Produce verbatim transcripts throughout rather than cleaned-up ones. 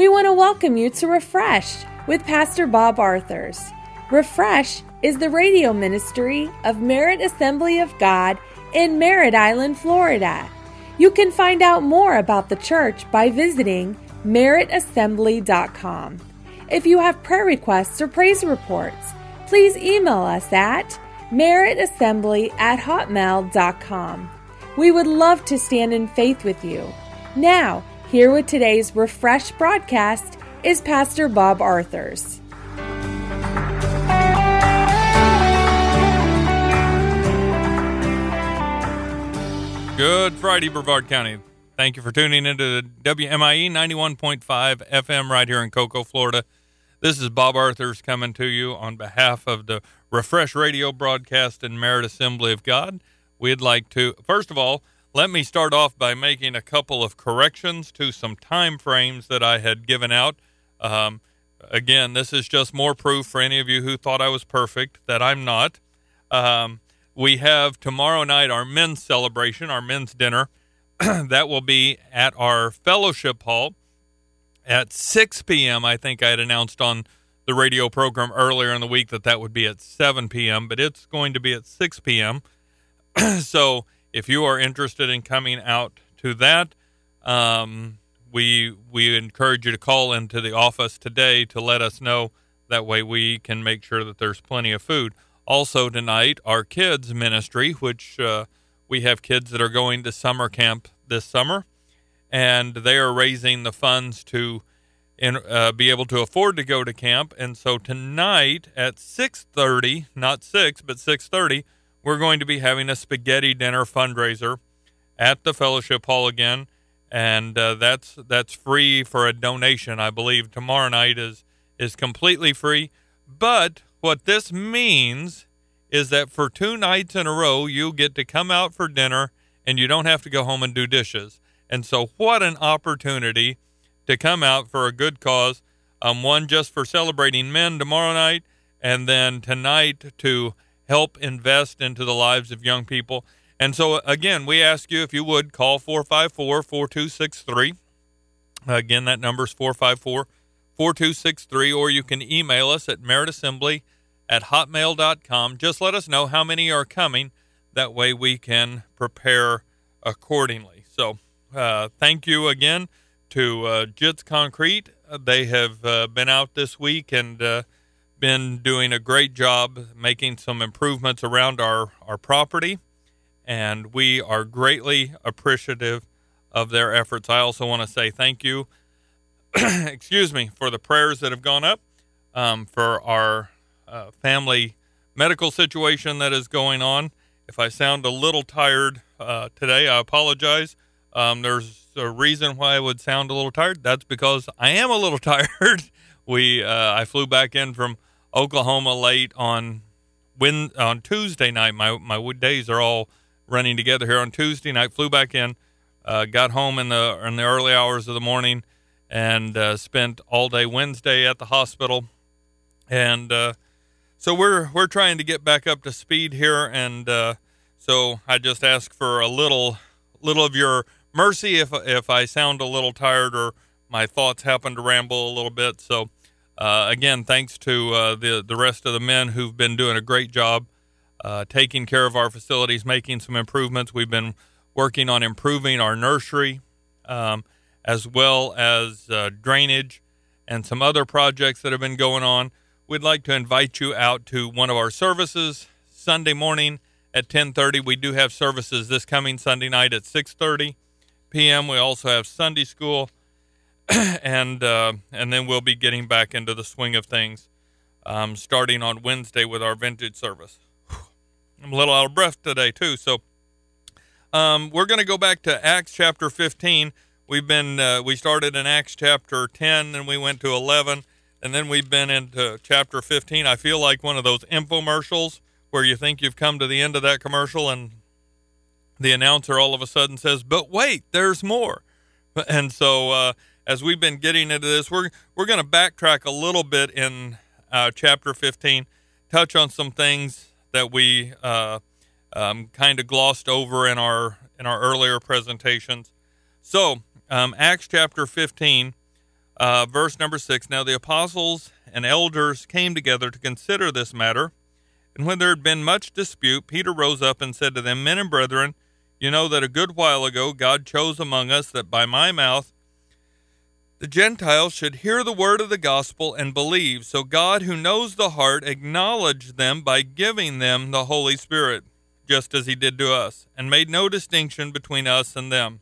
we want to welcome you to Refresh with Pastor Bob Arthurs. Refresh is the radio ministry of Merritt Assembly of God in Merritt Island, Florida. You can find out more about the church by visiting merritt assembly dot com. If you have prayer requests or praise reports, please email us at merritt assembly at hotmail dot com. We would love to stand in faith with you. Now, here with today's Refresh broadcast is Pastor Bob Arthurs. Good Friday, Brevard County. Thank you for tuning into W M I E ninety-one point five F M right here in Cocoa, Florida. This is Bob Arthurs coming to you on behalf of the Refresh Radio broadcast in Merritt Assembly of God. We'd like to, first of all, let me start off by making a couple of corrections to some time frames that I had given out. Um, again, this is just more proof for any of you who thought I was perfect that I'm not. Um, we have tomorrow night our men's celebration, our men's dinner. That will be at our fellowship hall at six p.m. I think I had announced on the radio program earlier in the week that that would be at seven p.m., but it's going to be at six p.m. So if you are interested in coming out to that, um, we we encourage you to call into the office today to let us know. That way we can make sure that there's plenty of food. Also tonight, our kids ministry, which uh, we have kids that are going to summer camp this summer, and they are raising the funds to in, uh, be able to afford to go to camp. And so tonight at six thirty, not six, but six thirty, we're going to be having a spaghetti dinner fundraiser at the fellowship hall again, and uh, that's that's free for a donation. I believe tomorrow night is is completely free. But what this means is that for two nights in a row, you get to come out for dinner, and you don't have to go home and do dishes. And so what an opportunity to come out for a good cause, um, one just for celebrating men tomorrow night, and then tonight to help invest into the lives of young people. And so, again, we ask you, if you would, call four five four, four two six three. Again, that number is four five four, four two six three, or you can email us at merritt assembly at hotmail dot com. Just let us know how many are coming. That way we can prepare accordingly. So uh, thank you again to uh, Jits Concrete. They have uh, been out this week and uh, been doing a great job making some improvements around our, our property, and we are greatly appreciative of their efforts. I also want to say thank you, excuse me, for the prayers that have gone up um, for our uh, family medical situation that is going on. If I sound a little tired uh, today, I apologize. Um, there's a reason why I would sound a little tired. That's because I am a little tired. we uh, I flew back in from Oklahoma late on when on Tuesday night. My my days are all running together here. On Tuesday night, flew back in, uh, got home in the in the early hours of the morning, and uh, spent all day Wednesday at the hospital. And uh, so we're we're trying to get back up to speed here, and uh, so I just ask for a little little of your mercy if if I sound a little tired or my thoughts happen to ramble a little bit. So. Uh, again, thanks to uh, the the rest of the men who've been doing a great job uh, taking care of our facilities, making some improvements. We've been working on improving our nursery, um, as well as uh, drainage and some other projects that have been going on. We'd like to invite you out to one of our services Sunday morning at ten thirty. We do have services this coming Sunday night at six thirty p.m. We also have Sunday school. and uh, and then we'll be getting back into the swing of things, um, starting on Wednesday with our vintage service. I'm a little out of breath today too, so um, we're going to go back to Acts chapter fifteen. We've been uh, we started in Acts chapter ten, and we went to eleven, and then we've been into chapter fifteen. I feel like one of those infomercials where you think you've come to the end of that commercial, and the announcer all of a sudden says, "But wait, there's more," and so. Uh, As we've been getting into this, we're we're going to backtrack a little bit in uh, chapter fifteen, touch on some things that we uh, um, kind of glossed over in our in our earlier presentations. So, um, Acts chapter fifteen, Uh, verse number six, now the apostles and elders came together to consider this matter. And when there had been much dispute, Peter rose up and said to them, men and brethren, you know that a good while ago God chose among us that by my mouth the Gentiles should hear the word of the gospel and believe. So God, who knows the heart, acknowledged them by giving them the Holy Spirit, just as he did to us, and made no distinction between us and them,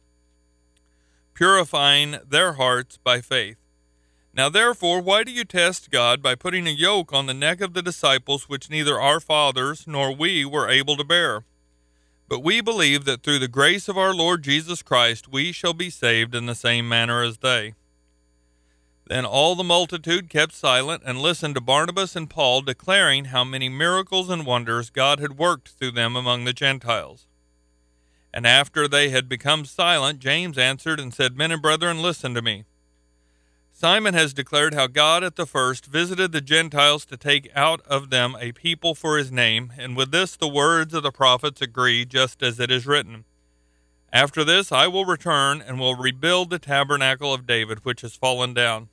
purifying their hearts by faith. Now therefore, why do you test God by putting a yoke on the neck of the disciples which neither our fathers nor we were able to bear? But we believe that through the grace of our Lord Jesus Christ we shall be saved in the same manner as they. Then all the multitude kept silent and listened to Barnabas and Paul, declaring how many miracles and wonders God had worked through them among the Gentiles. And after they had become silent, James answered and said, men and brethren, listen to me. Simon has declared how God at the first visited the Gentiles to take out of them a people for his name, and with this the words of the prophets agree, just as it is written. After this I will return and will rebuild the tabernacle of David, which has fallen down.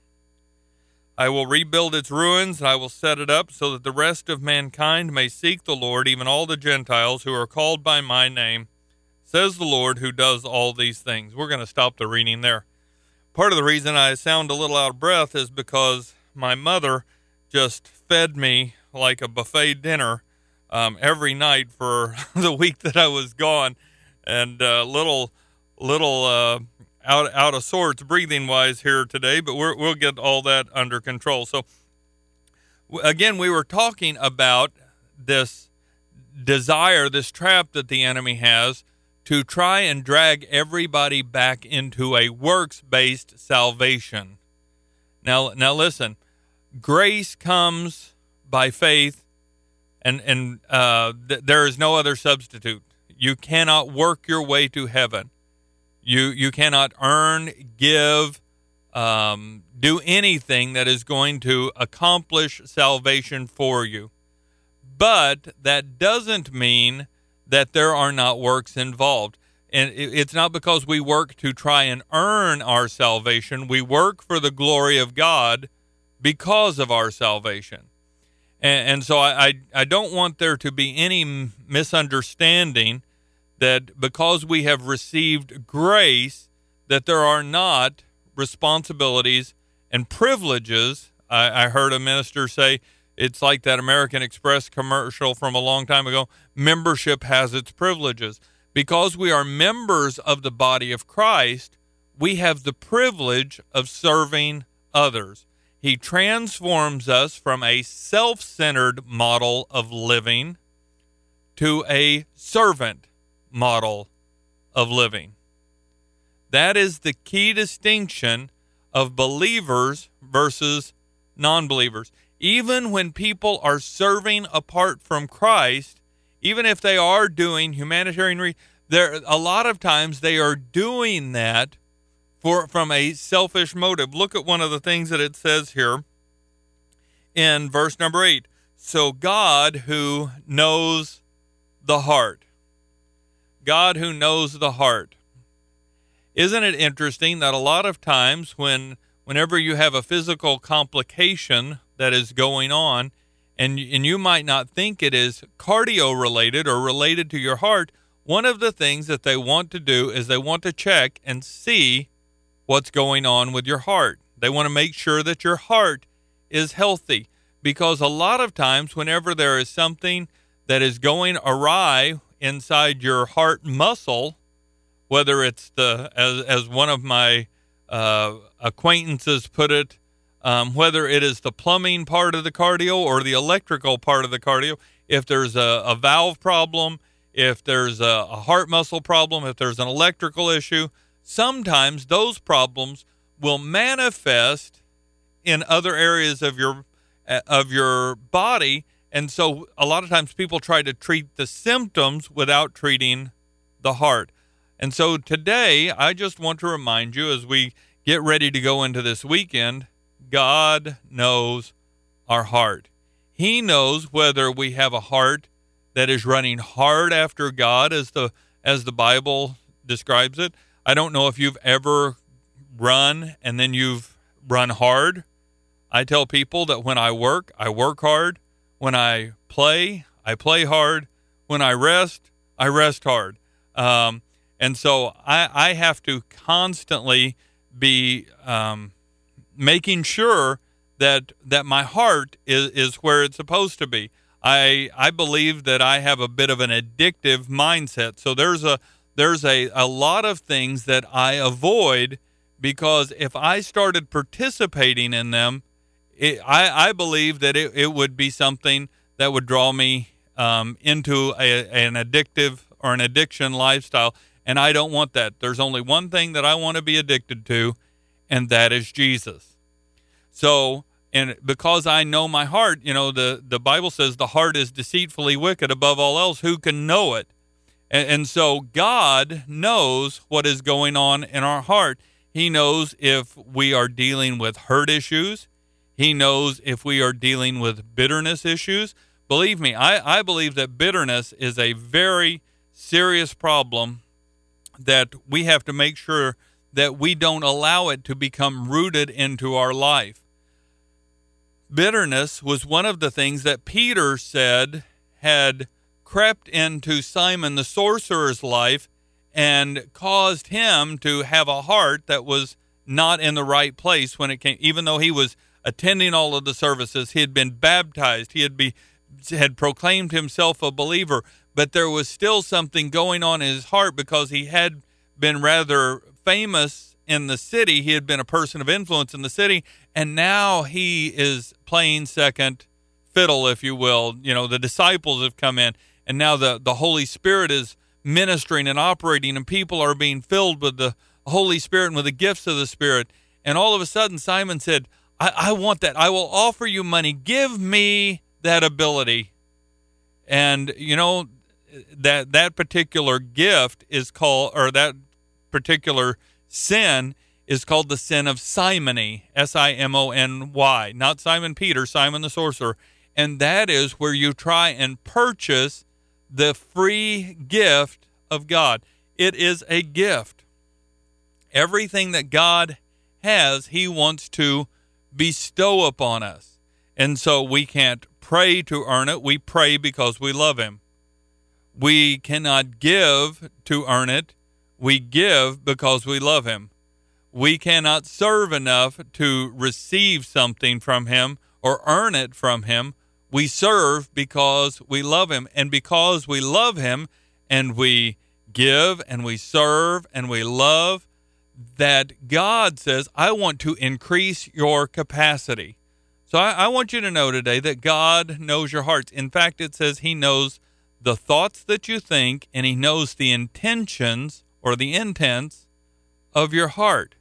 I will rebuild its ruins, and I will set it up so that the rest of mankind may seek the Lord, even all the Gentiles who are called by my name, says the Lord who does all these things. We're going to stop the reading there. Part of the reason I sound a little out of breath is because my mother just fed me like a buffet dinner um, every night for the week that I was gone, and a uh, little, little uh, out out of sorts breathing wise here today. But we're, we'll get all that under control. So again, we were talking about this desire, this trap that the enemy has to try and drag everybody back into a works-based salvation. Now, now listen, grace comes by faith, and, and uh, th- there is no other substitute. You cannot work your way to heaven. You, you cannot earn, give, um, do anything that is going to accomplish salvation for you. But that doesn't mean that there are not works involved. And it's not because we work to try and earn our salvation. We work for the glory of God because of our salvation. And, and so I, I, I don't want there to be any misunderstanding that because we have received grace, that there are not responsibilities and privileges. I, I heard a minister say, it's like that American Express commercial from a long time ago. Membership has its privileges. Because we are members of the body of Christ, we have the privilege of serving others. He transforms us from a self-centered model of living to a servant model of living. That is the key distinction of believers versus non-believers. Even when people are serving apart from Christ, even if they are doing humanitarian, re- there a lot of times they are doing that for from a selfish motive. Look at one of the things that it says here in verse number eight. So God who knows the heart. God who knows the heart. Isn't it interesting that a lot of times when whenever you have a physical complication that is going on, and and you might not think it is cardio related or related to your heart, one of the things that they want to do is they want to check and see what's going on with your heart. They want to make sure that your heart is healthy, because a lot of times whenever there is something that is going awry inside your heart muscle, whether it's the, as, as one of my uh, acquaintances put it, Um, whether it is the plumbing part of the cardio or the electrical part of the cardio, if there's a, a valve problem, if there's a, a heart muscle problem, if there's an electrical issue, sometimes those problems will manifest in other areas of your of your body. And so a lot of times people try to treat the symptoms without treating the heart. And so today, I just want to remind you, as we get ready to go into this weekend, God knows our heart. He knows whether we have a heart that is running hard after God, as the as the Bible describes it. I don't know if you've ever run and then you've run hard. I tell people that when I work, I work hard. When I play, I play hard. When I rest, I rest hard. Um, and so I, I have to constantly be um, making sure that that my heart is, is where it's supposed to be. I I believe that I have a bit of an addictive mindset. So there's a there's a, a lot of things that I avoid, because if I started participating in them, it, I, I believe that it, it would be something that would draw me um, into a, an addictive or an addiction lifestyle, and I don't want that. There's only one thing that I want to be addicted to, and that is Jesus. So, and because I know my heart, you know, the, the Bible says the heart is deceitfully wicked above all else. Who can know it? And, and so God knows what is going on in our heart. He knows if we are dealing with hurt issues. He knows if we are dealing with bitterness issues. Believe me, I, I believe that bitterness is a very serious problem that we have to make sure that we don't allow it to become rooted into our life. Bitterness was one of the things that Peter said had crept into Simon the sorcerer's life and caused him to have a heart that was not in the right place when it came, even though he was attending all of the services, he had been baptized, he had be had proclaimed himself a believer, but there was still something going on in his heart because he had been rather famous in the city. He had been a person of influence in the city, and now he is playing second fiddle, if you will. You know, the disciples have come in, and now the, the Holy Spirit is ministering and operating, and people are being filled with the Holy Spirit and with the gifts of the Spirit. And all of a sudden, Simon said, I, I want that. I will offer you money. Give me that ability. And, you know, that that particular gift is called, or that particular sin is called the sin of simony, S I M O N Y, not Simon Peter, Simon the sorcerer. And that is where you try and purchase the free gift of God. It is a gift. Everything that God has, he wants to bestow upon us. And so we can't pray to earn it. We pray because we love him. We cannot give to earn it. We give because we love him. We cannot serve enough to receive something from him or earn it from him. We serve because we love him. And because we love him and we give and we serve and we love, that God says, I want to increase your capacity. So I, I want you to know today that God knows your hearts. In fact, it says he knows the thoughts that you think, and he knows the intentions or the intents of your heart.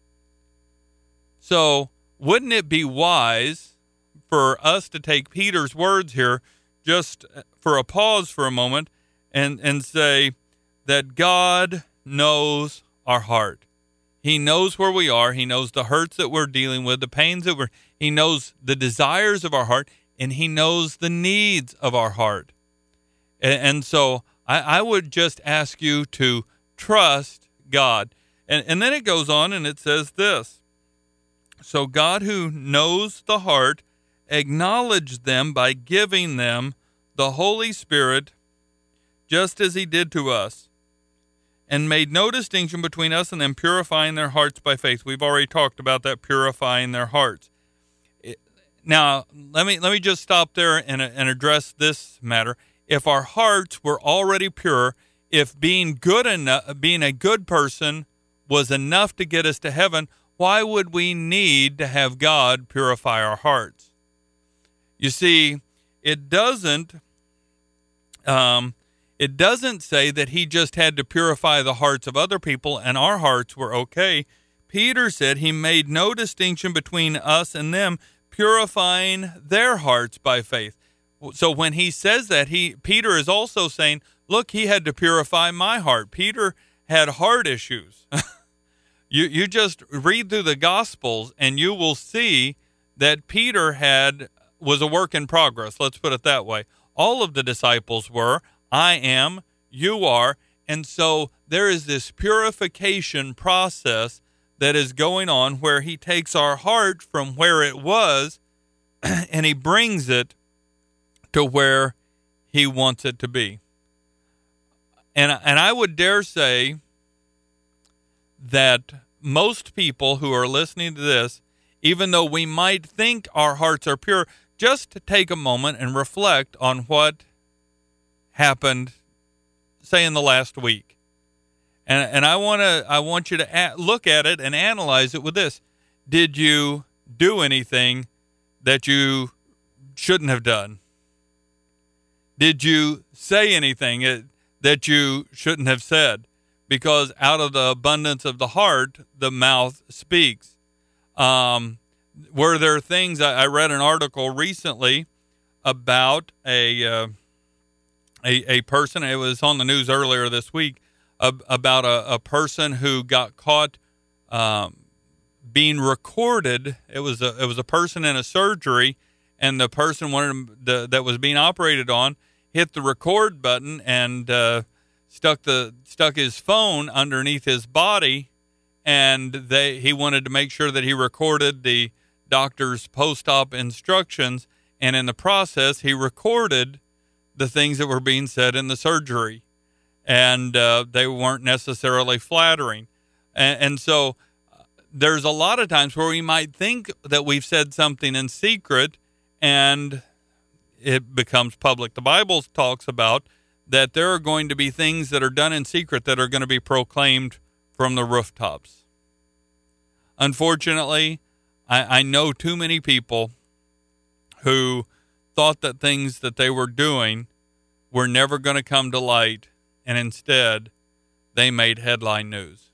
So wouldn't it be wise for us to take Peter's words here just for a pause for a moment and, and say that God knows our heart. He knows where we are. He knows the hurts that we're dealing with, the pains that we're, he knows the desires of our heart, and he knows the needs of our heart. And, and so I, I would just ask you to trust God. And, and then it goes on and it says this. So God, who knows the heart, acknowledged them by giving them the Holy Spirit, just as he did to us, and made no distinction between us and them, purifying their hearts by faith. We've already talked about that, purifying their hearts. Now, let me let me just stop there and, and address this matter. If our hearts were already pure, if being good enough, being a good person was enough to get us to heaven, why would we need to have God purify our hearts? You see, it doesn't um, it doesn't say that he just had to purify the hearts of other people and our hearts were okay. Peter said he made no distinction between us and them, purifying their hearts by faith. So when he says that, he Peter is also saying, look, he had to purify my heart. Peter had heart issues. you you just read through the Gospels and you will see that Peter had was a work in progress. Let's put it that way. All of the disciples were. I am. You are. And so there is this purification process that is going on where he takes our heart from where it was and he brings it to where he wants it to be. And, and I would dare say that most people who are listening to this, even though we might think our hearts are pure, just to take a moment and reflect on what happened, say, in the last week. And and I want to I want you to a- look at it and analyze it with this. Did you do anything that you shouldn't have done? Did you say anything that you shouldn't have said? Because out of the abundance of the heart, the mouth speaks. Um, were there things, I, I read an article recently about a, uh, a a person, it was on the news earlier this week, uh, about a, a person who got caught um, being recorded. It was a, it was a person in a surgery, and the person wanted the, that was being operated on hit the record button and uh, stuck the stuck his phone underneath his body, and they he wanted to make sure that he recorded the doctor's post-op instructions, and in the process he recorded the things that were being said in the surgery, and uh, they weren't necessarily flattering. And, and so uh, there's a lot of times where we might think that we've said something in secret and it becomes public. The Bible talks about that there are going to be things that are done in secret that are going to be proclaimed from the rooftops. Unfortunately, I, I know too many people who thought that things that they were doing were never going to come to light, and instead they made headline news.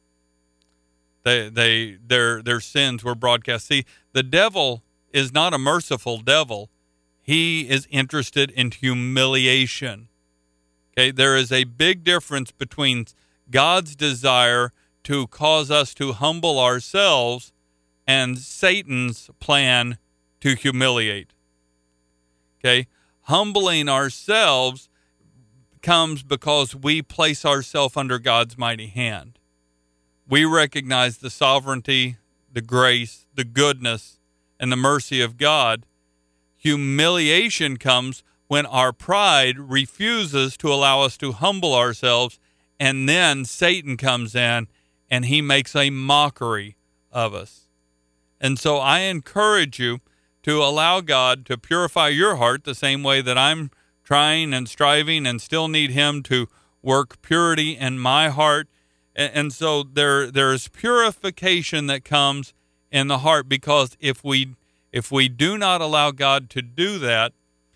They, they, their, their sins were broadcast. See, the devil is not a merciful devil. He is interested in humiliation. Okay, there is a big difference between God's desire to cause us to humble ourselves and Satan's plan to humiliate. Okay, humbling ourselves comes because we place ourselves under God's mighty hand. We recognize the sovereignty, the grace, the goodness, and the mercy of God. Humiliation comes when our pride refuses to allow us to humble ourselves, and then Satan comes in and he makes a mockery of us. And so I encourage you to allow God to purify your heart the same way that I'm trying and striving and still need him to work purity in my heart. And so there there's purification that comes in the heart, because if we if we do not allow God to do that,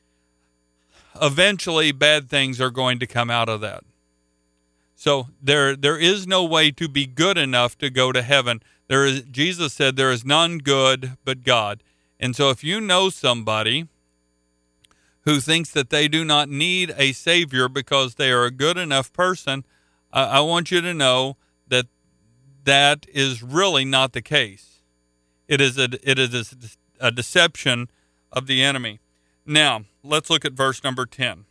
eventually bad things are going to come out of that. So there there is no way to be good enough to go to heaven. There is, Jesus said, there is none good but God. And so if you know somebody who thinks that they do not need a Savior because they are a good enough person, I, I want you to know that that is really not the case. It is a it is a, a deception of the enemy. Now, let's look at verse number ten.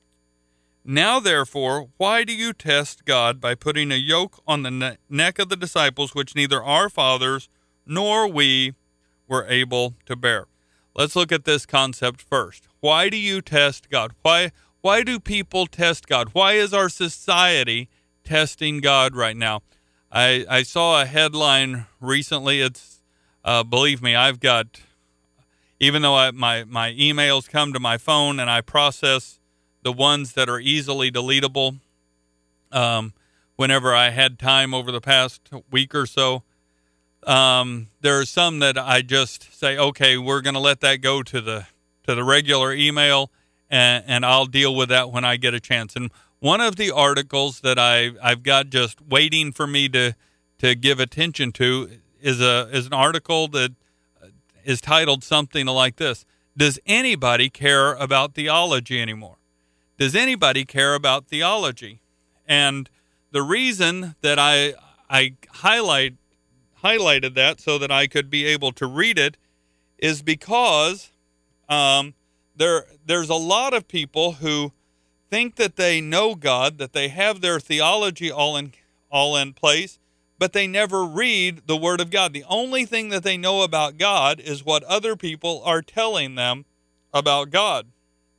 Now, therefore, why do you test God by putting a yoke on the ne- neck of the disciples which neither our fathers nor we were able to bear? Let's look at this concept first. Why do you test God? Why why do people test God? Why is our society testing God right now? I, I saw a headline recently. It's, uh, believe me, I've got, even though I, my, my emails come to my phone and I process the ones that are easily deletable, um, whenever I had time over the past week or so, um, there are some that I just say, okay, we're going to let that go to the to the regular email, and, and I'll deal with that when I get a chance. And one of the articles that I I've got just waiting for me to to give attention to is a is an article that is titled something like this: Does anybody care about theology anymore? Does anybody care about theology? And the reason that I I highlight highlighted that so that I could be able to read it is because um, there there's a lot of people who think that they know God, that they have their theology all in all in place, but they never read the Word of God. The only thing that they know about God is what other people are telling them about God.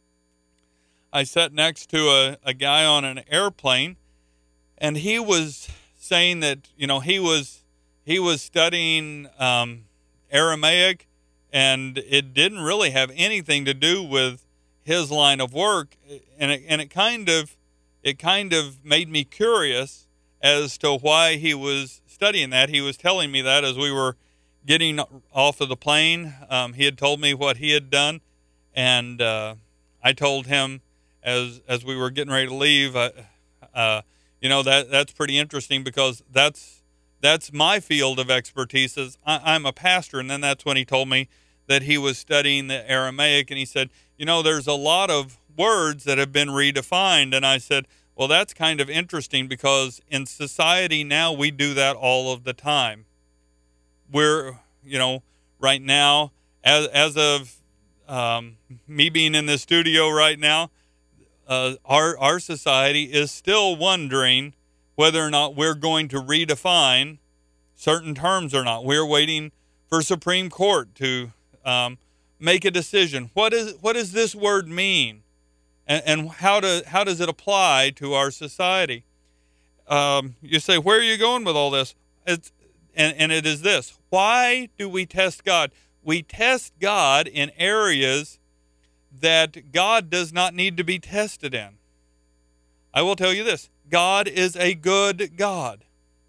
I sat next to a, a guy on an airplane, and he was saying that, you know, he was he was studying um, Aramaic, and it didn't really have anything to do with his line of work, and it, and it kind of it kind of made me curious as to why he was studying that. He was telling me that as we were getting off of the plane. Um, he had told me what he had done, and uh, I told him as as we were getting ready to leave, uh, uh, you know, that that's pretty interesting, because that's that's my field of expertise. Is I, I'm a pastor, and then that's when he told me that he was studying the Aramaic, and he said, you know, there's a lot of words that have been redefined, and I said, well, that's kind of interesting, because in society now we do that all of the time. We're, you know, right now, as as of um, me being in the studio right now, uh, our our society is still wondering whether or not we're going to redefine certain terms or not. We're waiting for Supreme Court to um, make a decision. What is what does this word mean? And, and how do how does it apply to our society? Um, you say, where are you going with all this? It's, and, and it is this. Why do we test God? We test God in areas that God does not need to be tested in. I will tell you this. God is a good God.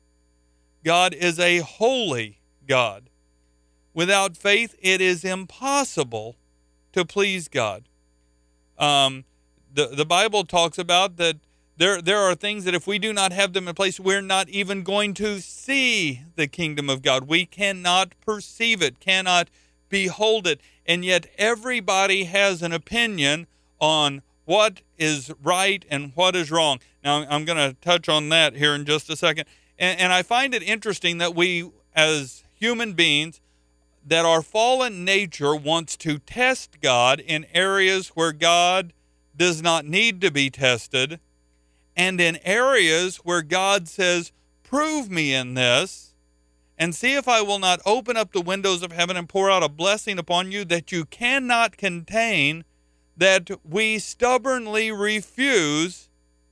God is a holy God. Without faith, it is impossible to please God. Um, The the Bible talks about that there there are things that if we do not have them in place, we're not even going to see the kingdom of God. We cannot perceive it, cannot behold it. And yet everybody has an opinion on what is right and what is wrong. Now, I'm going to touch on that here in just a second. And, and I find it interesting that we, as human beings, that our fallen nature wants to test God in areas where God does not need to be tested, and in areas where God says, prove me in this, and see if I will not open up the windows of heaven and pour out a blessing upon you that you cannot contain, that we stubbornly refuse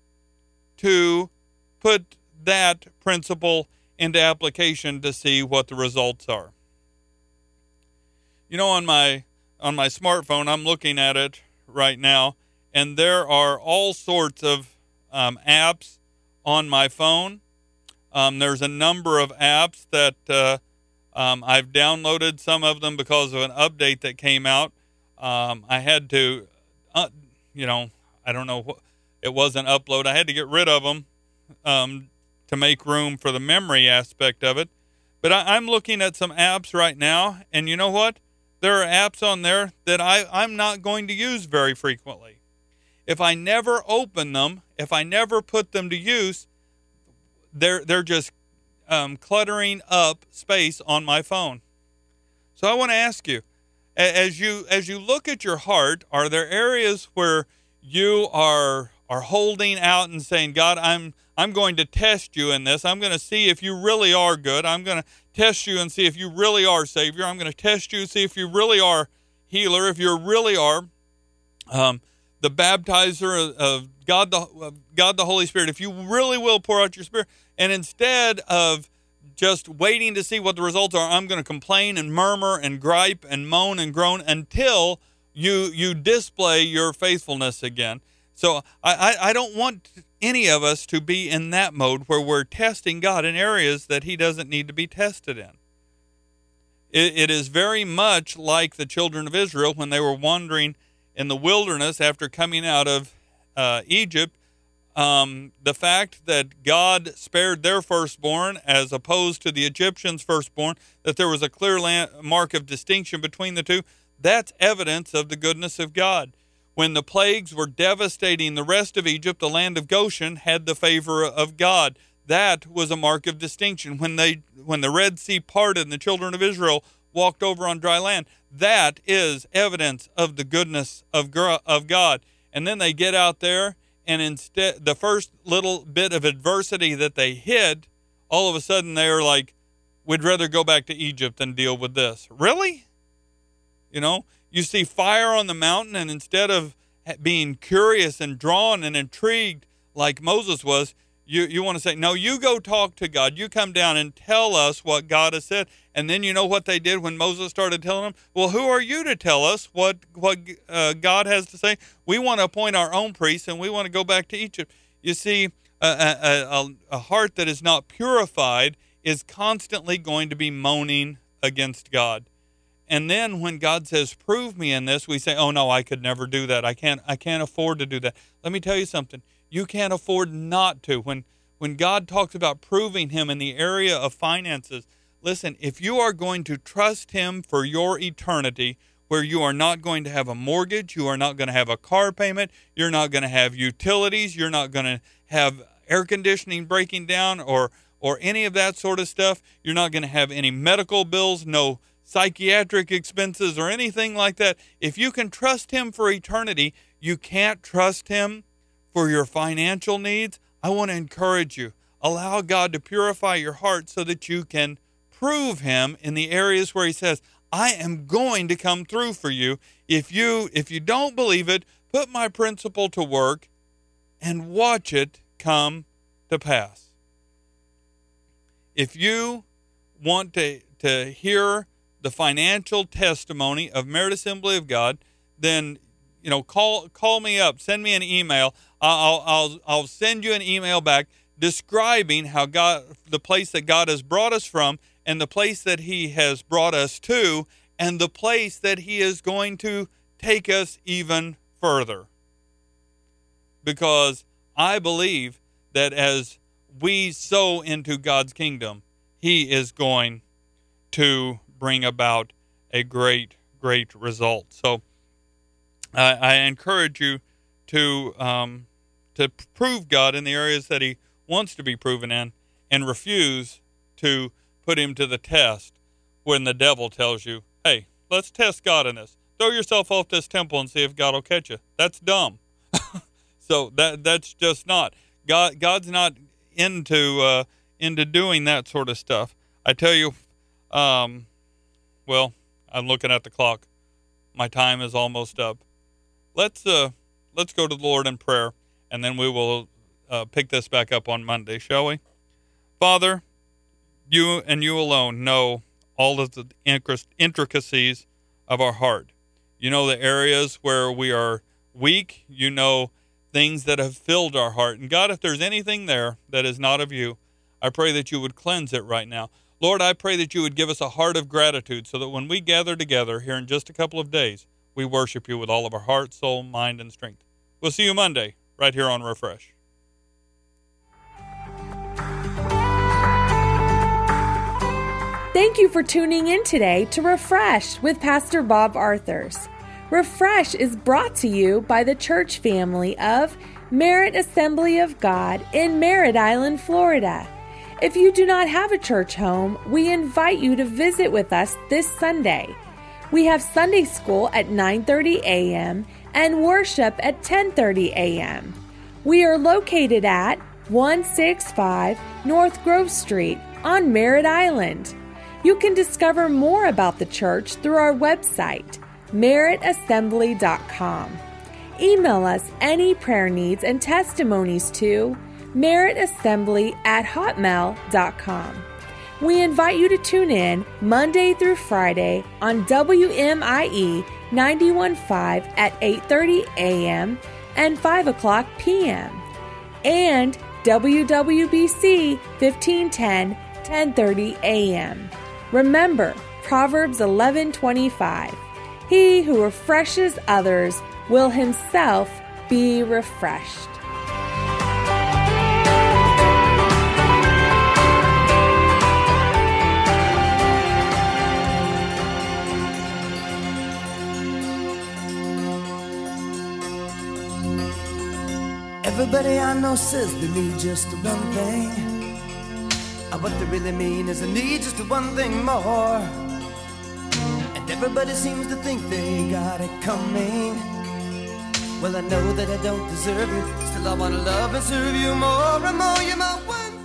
to put that principle into application to see what the results are. You know, on my on my smartphone, I'm looking at it right now, and there are all sorts of um, apps on my phone. Um, there's a number of apps that uh, um, I've downloaded, some of them because of an update that came out. Um, I had to, uh, you know, I don't know, what, it wasn't upload. I had to get rid of them um, to make room for the memory aspect of it. But I, I'm looking at some apps right now, and you know what? There are apps on there that I, I'm not going to use very frequently. If I never open them, if I never put them to use, they're they're just um, cluttering up space on my phone. So I want to ask you, as you as you look at your heart, are there areas where you are are holding out and saying, God, I'm I'm going to test you in this. I'm going to see if you really are good. I'm going to test you and see if you really are Savior. I'm going to test you and see if you really are healer, if you really are um, the baptizer of God the, of God the Holy Spirit, if you really will pour out your Spirit. And instead of just waiting to see what the results are, I'm going to complain and murmur and gripe and moan and groan until you you display your faithfulness again. So I, I, I don't want any of us to be in that mode where we're testing God in areas that he doesn't need to be tested in. It, it is very much like the children of Israel when they were wandering in the wilderness after coming out of uh, Egypt. Um, the fact that God spared their firstborn as opposed to the Egyptians' firstborn, that there was a clear land, mark of distinction between the two, that's evidence of the goodness of God. When the plagues were devastating the rest of Egypt, the land of Goshen had the favor of God. That was a mark of distinction. When they, when the Red Sea parted and the children of Israel walked over on dry land, that is evidence of the goodness of of God. And then they get out there, and instead, the first little bit of adversity that they hit all of a sudden they're like, we'd rather go back to Egypt than deal with this. Really? You know, you see fire on the mountain, and instead of being curious and drawn and intrigued like Moses was, you, you want to say, no, you go talk to God. You come down and tell us what God has said. And then you know what they did when Moses started telling them? Well, who are you to tell us what, what uh, God has to say? We want to appoint our own priests, and we want to go back to Egypt. You see, a, a, a, a heart that is not purified is constantly going to be moaning against God. And then when God says, prove me in this, we say, oh, no, I could never do that. I can't I can't afford to do that. Let me tell you something. You can't afford not to. When, when God talks about proving him in the area of finances, listen, if you are going to trust him for your eternity, where you are not going to have a mortgage, you are not going to have a car payment, you're not going to have utilities, you're not going to have air conditioning breaking down or or any of that sort of stuff, you're not going to have any medical bills, no psychiatric expenses or anything like that. If you can trust him for eternity, you can't trust him for your financial needs. I want to encourage you. Allow God to purify your heart so that you can prove him in the areas where he says, I am going to come through for you. If you if you don't believe it, put my principle to work and watch it come to pass. If you want to, to hear the financial testimony of Merit Assembly of God, then, you know, call call me up, send me an email. I'll I'll I'll send you an email back describing how God, the place that God has brought us from, and the place that he has brought us to, and the place that he is going to take us even further. Because I believe that as we sow into God's kingdom, he is going to bring about a great, great result. So I, I encourage you to um, to prove God in the areas that he wants to be proven in, and refuse to put him to the test when the devil tells you, hey, let's test God in this. Throw yourself off this temple and see if God will catch you. That's dumb. So that that's just not. God. God's not into uh, into doing that sort of stuff. I tell you, um, well, I'm looking at the clock. My time is almost up. Let's uh, let's go to the Lord in prayer, and then we will uh, pick this back up on Monday, shall we? Father, you and you alone know all of the intricacies of our heart. You know the areas where we are weak. You know things that have filled our heart. And God, if there's anything there that is not of you, I pray that you would cleanse it right now. Lord, I pray that you would give us a heart of gratitude so that when we gather together here in just a couple of days, we worship you with all of our heart, soul, mind, and strength. We'll see you Monday right here on Refresh. Thank you for tuning in today to Refresh with Pastor Bob Arthurs. Refresh is brought to you by the church family of Merit Assembly of God in Merritt Island, Florida. If you do not have a church home, we invite you to visit with us this Sunday. We have Sunday school at nine thirty a.m. and worship at ten thirty a.m. We are located at one sixty-five North Grove Street on Merritt Island. You can discover more about the church through our website, merit assembly dot com. Email us any prayer needs and testimonies to merit assembly at hotmail dot com. We invite you to tune in Monday through Friday on W M I E ninety-one point five at eight thirty a.m. and five o'clock p.m. and W W B C fifteen ten, ten thirty a.m. Remember Proverbs eleven twenty-five. He who refreshes others will himself be refreshed. Everybody I know says they need just one thing, and what they really mean is they need just one thing more. And everybody seems to think they got it coming. Well, I know that I don't deserve it, still I wanna love and serve you more and more. You're my one